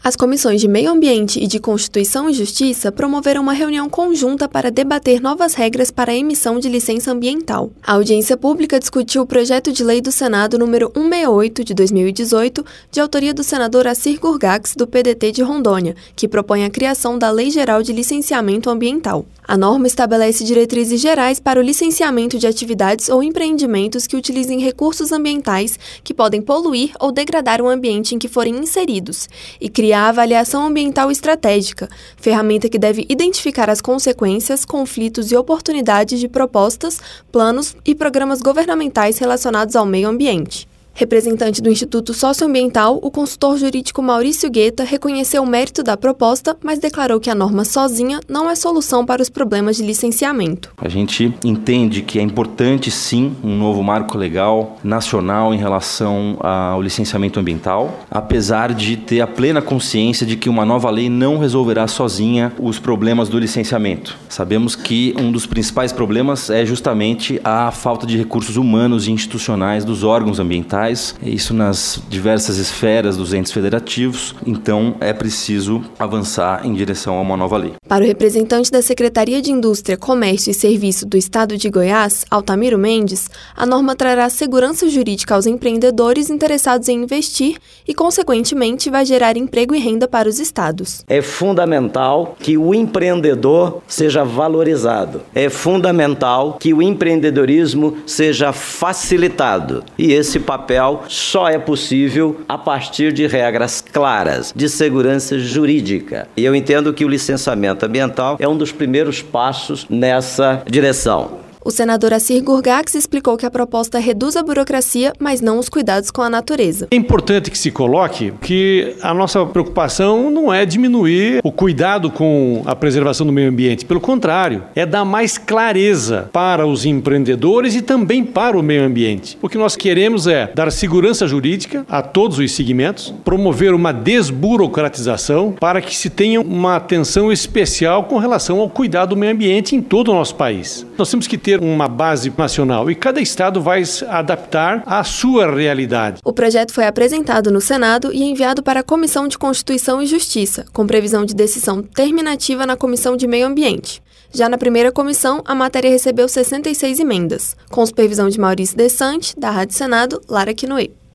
As comissões de Meio Ambiente e de Constituição e Justiça promoveram uma reunião conjunta para debater novas regras para a emissão de licença ambiental. A audiência pública discutiu o projeto de lei do Senado número 168 de 2018, de autoria do senador Assir Gurgax, do PDT de Rondônia, que propõe a criação da Lei Geral de Licenciamento Ambiental. A norma estabelece diretrizes gerais para o licenciamento de atividades ou empreendimentos que utilizem recursos ambientais que podem poluir ou degradar o ambiente em que forem inseridos, e cria a avaliação ambiental estratégica, ferramenta que deve identificar as consequências, conflitos e oportunidades de propostas, planos e programas governamentais relacionados ao meio ambiente. Representante do Instituto Socioambiental, o consultor jurídico Maurício Guetta reconheceu o mérito da proposta, mas declarou que a norma sozinha não é solução para os problemas de licenciamento. A gente entende que é importante, sim, um novo marco legal nacional em relação ao licenciamento ambiental, apesar de ter a plena consciência de que uma nova lei não resolverá sozinha os problemas do licenciamento. Sabemos que um dos principais problemas é justamente a falta de recursos humanos e institucionais dos órgãos ambientais, isso nas diversas esferas dos entes federativos, então é preciso avançar em direção a uma nova lei. Para o representante da Secretaria de Indústria, Comércio e Serviço do Estado de Goiás, Altamiro Mendes, a norma trará segurança jurídica aos empreendedores interessados em investir e, consequentemente, vai gerar emprego e renda para os estados. É fundamental que o empreendedor seja valorizado. É fundamental que o empreendedorismo seja facilitado. E esse papel só é possível a partir de regras claras de segurança jurídica. E eu entendo que o licenciamento ambiental é um dos primeiros passos nessa direção. O senador Assir Gurgax explicou que a proposta reduz a burocracia, mas não os cuidados com a natureza. É importante que se coloque que a nossa preocupação não é diminuir o cuidado com a preservação do meio ambiente. Pelo contrário, é dar mais clareza para os empreendedores e também para o meio ambiente. O que nós queremos é dar segurança jurídica a todos os segmentos, promover uma desburocratização para que se tenha uma atenção especial com relação ao cuidado do meio ambiente em todo o nosso país. Nós temos que ter uma base nacional e cada estado vai se adaptar à sua realidade. O projeto foi apresentado no Senado e enviado para a Comissão de Constituição e Justiça, com previsão de decisão terminativa na Comissão de Meio Ambiente. Já na primeira comissão, a matéria recebeu 66 emendas, com supervisão de Maurício Desante, da Rádio Senado, Lara Quinoe.